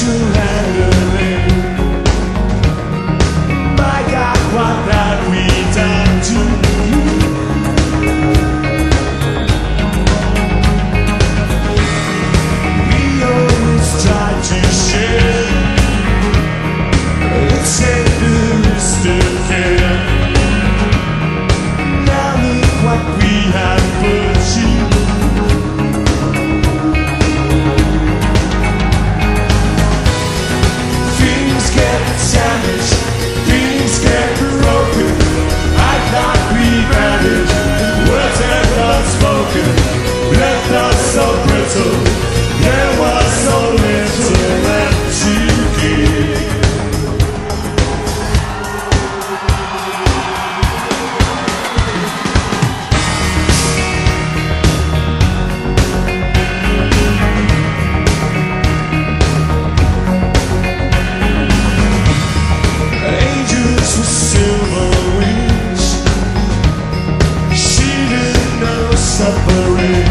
Suffering.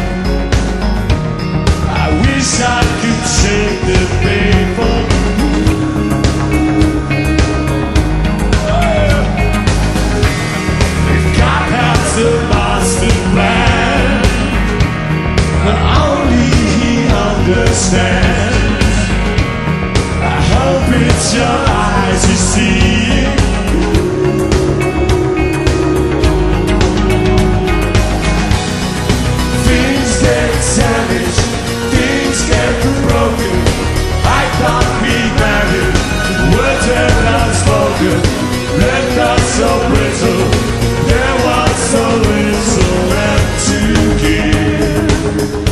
I wish I could take the pain from you. If God has a master plan, and only He understands, I hope it's your eyes you see. Left us so brittle, there was so little left to give.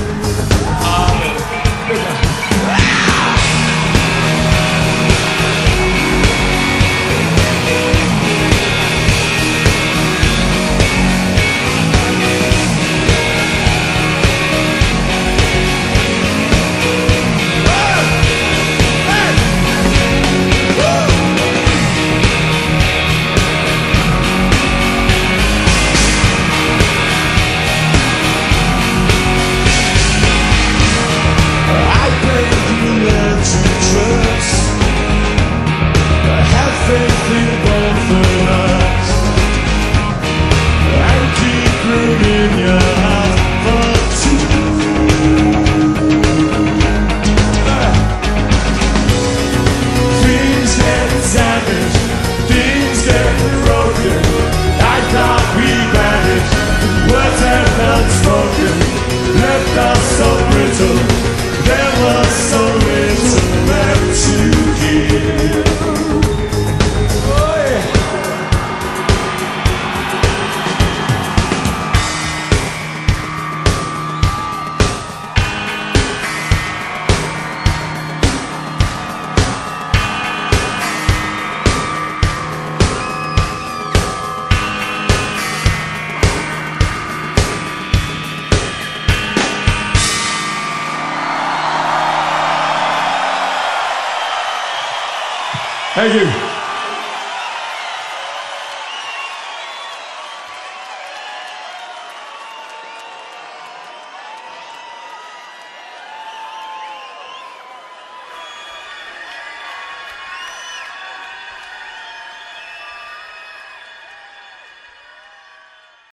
Left us so brittle, there was so little left to give. Oh, yeah. Thank you.